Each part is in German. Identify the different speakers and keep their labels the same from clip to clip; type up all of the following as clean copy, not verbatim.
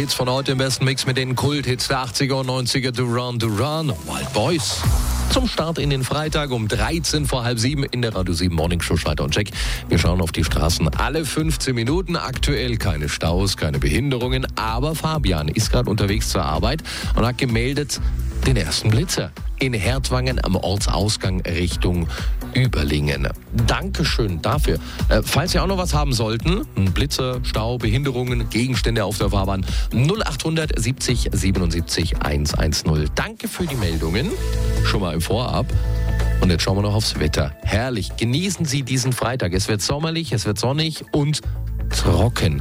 Speaker 1: Hits von heute im besten Mix mit den Kult-Hits der 80er und 90er. Duran Duran, Wild Boys. Zum Start in den Freitag um 13 vor halb 7 in der Radio 7 Morning Show Schneider und Jack. Wir schauen auf die Straßen alle 15 Minuten. Aktuell keine Staus, keine Behinderungen. Aber Fabian ist gerade unterwegs zur Arbeit und hat gemeldet den ersten Blitzer in Hertwangen am Ortsausgang Richtung Überlingen. Dankeschön dafür. Falls Sie auch noch was haben sollten, Blitzer, Stau, Behinderungen, Gegenstände auf der Fahrbahn, 0800 70 77 110. Danke für die Meldungen. Schon mal im Vorab. Und jetzt schauen wir noch aufs Wetter. Herrlich. Genießen Sie diesen Freitag. Es wird sommerlich, es wird sonnig und trocken.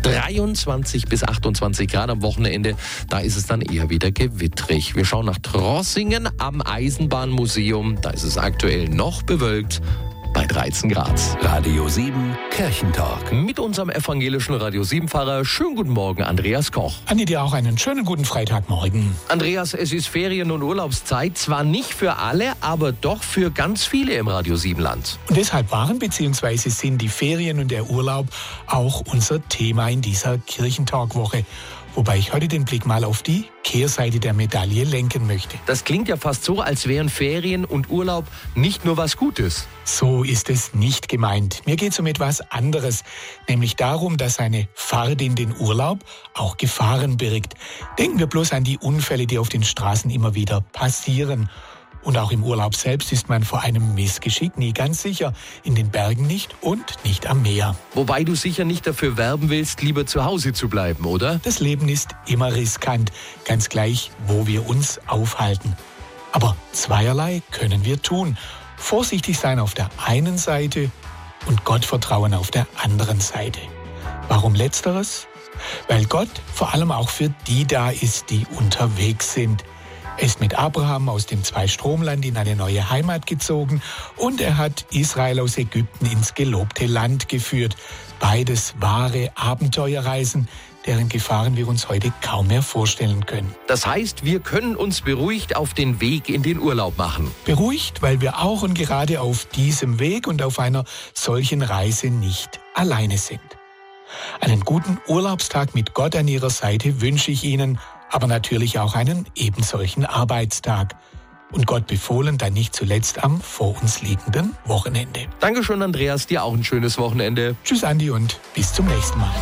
Speaker 1: 23 bis 28 Grad am Wochenende. Da ist es dann eher wieder gewittrig. Wir schauen nach Trossingen am Eisenbahnmuseum. Da ist es aktuell noch bewölkt bei 13 Grad.
Speaker 2: Radio 7 Kirchentalk.
Speaker 1: Mit unserem evangelischen Radio 7-Fahrer. Schönen guten Morgen, Andreas Koch.
Speaker 3: Andi, dir auch einen schönen guten Freitagmorgen.
Speaker 1: Andreas, es ist Ferien- und Urlaubszeit. Zwar nicht für alle, aber doch für ganz viele im Radio 7-Land.
Speaker 3: Und deshalb waren bzw. sind die Ferien und der Urlaub auch unser Thema in dieser Kirchentalk-Woche. Wobei ich heute den Blick mal auf die Kehrseite der Medaille lenken möchte.
Speaker 1: Das klingt ja fast so, als wären Ferien und Urlaub nicht nur was Gutes.
Speaker 3: So ist es nicht gemeint. Mir geht es um etwas anderes, nämlich darum, dass eine Fahrt in den Urlaub auch Gefahren birgt. Denken wir bloß an die Unfälle, die auf den Straßen immer wieder passieren. Und auch im Urlaub selbst ist man vor einem Missgeschick nie ganz sicher. In den Bergen nicht und nicht am Meer.
Speaker 1: Wobei du sicher nicht dafür werben willst, lieber zu Hause zu bleiben, oder?
Speaker 3: Das Leben ist immer riskant, ganz gleich, wo wir uns aufhalten. Aber zweierlei können wir tun. Vorsichtig sein auf der einen Seite und Gott vertrauen auf der anderen Seite. Warum letzteres? Weil Gott vor allem auch für die da ist, die unterwegs sind. Er ist mit Abraham aus dem Zweistromland in eine neue Heimat gezogen und er hat Israel aus Ägypten ins gelobte Land geführt. Beides wahre Abenteuerreisen, deren Gefahren wir uns heute kaum mehr vorstellen können.
Speaker 1: Das heißt, wir können uns beruhigt auf den Weg in den Urlaub machen.
Speaker 3: Beruhigt, weil wir auch und gerade auf diesem Weg und auf einer solchen Reise nicht alleine sind. Einen guten Urlaubstag mit Gott an Ihrer Seite wünsche ich Ihnen, aber natürlich auch einen ebensolchen Arbeitstag. Und Gott befohlen dann nicht zuletzt am vor uns liegenden Wochenende.
Speaker 1: Dankeschön, Andreas. Dir auch ein schönes Wochenende.
Speaker 3: Tschüss, Andi, und bis zum nächsten Mal.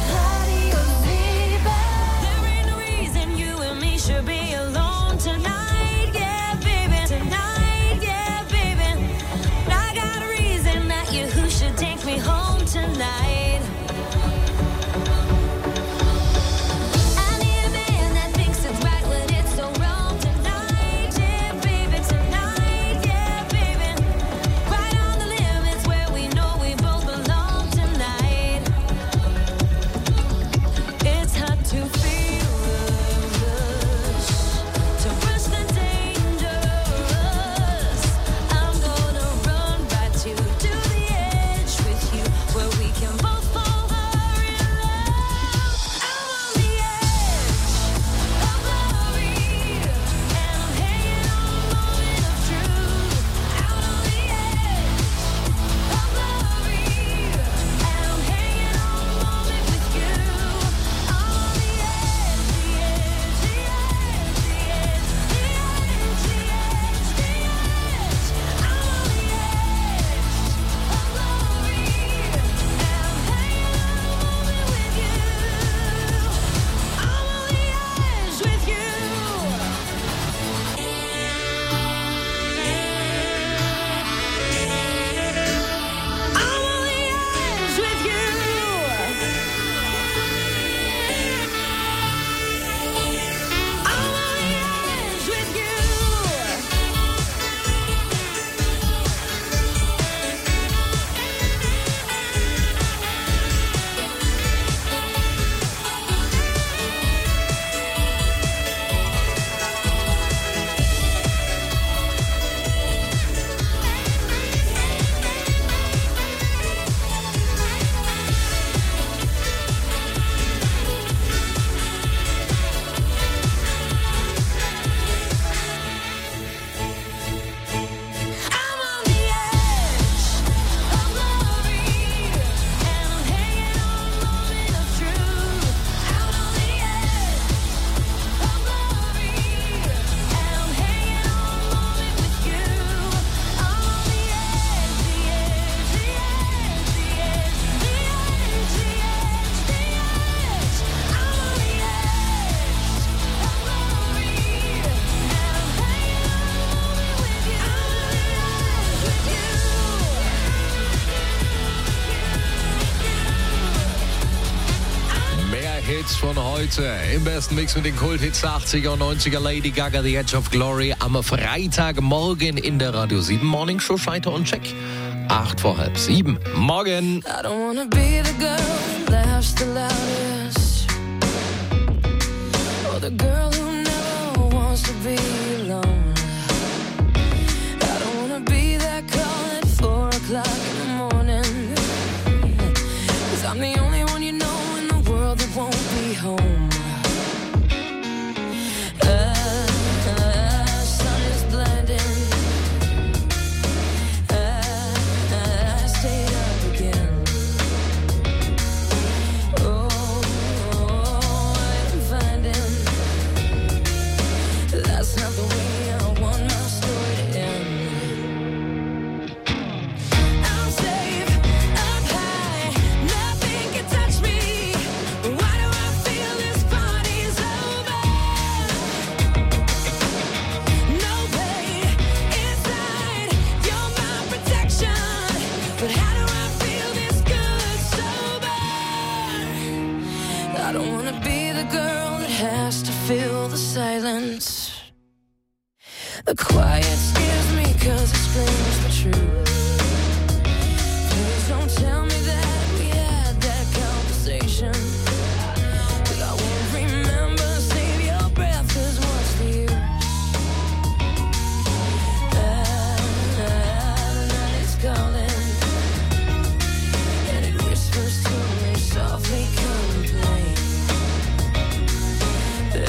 Speaker 1: von heute. Im besten Mix mit den Kulthits der 80er und 90er. Lady Gaga, The Edge of Glory. Am Freitagmorgen in der Radio 7 Morning Show. Scheiter und Check. 6:45. Morgen.
Speaker 4: I don't wanna be the girl that laughs the loudest, or the girl who never wants to be alone. I don't wanna be that call at 4 o'clock in the morning, 'cause I'm the only one you know in the world that won't be home. Sun is blinding. I stayed up again. I'm finding that's not the way I want my story to end. I'm safe up high, nothing can touch me. Why do I feel this party's over? No pain inside, you're my protection. But how do I feel this good sober? I don't wanna be the girl that has to fill the silence. The quiet scares me 'cause it screams the truth. Please don't tell me that we had that conversation, 'cause I won't remember. Save your breath, 'cause what's the use? The night is calling, and it whispers to me softly, come and play. But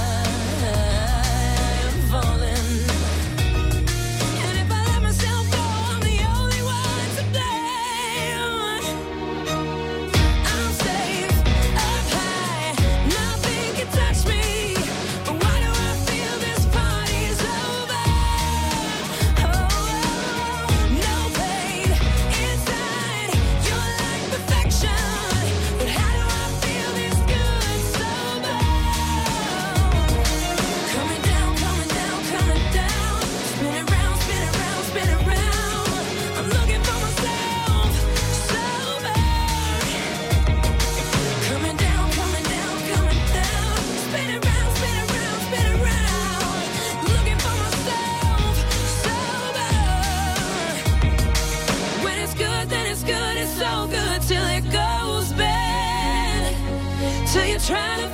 Speaker 4: I'm falling, and if I let myself go, I'm the only one to blame. I'm safe up high, nothing can touch me. But why do I feel this party's over? No pain inside, you're like perfection. But how do I feel this good sober? Coming down, coming down, coming down. Spin it round, spin it round, spin it round. I'm looking for myself sober. Coming down, coming down, coming down. Spin it round, spin it round, spin it round. Looking for myself sober. When it's good, then it's good. It's so good till it goes bad. Till you're trying to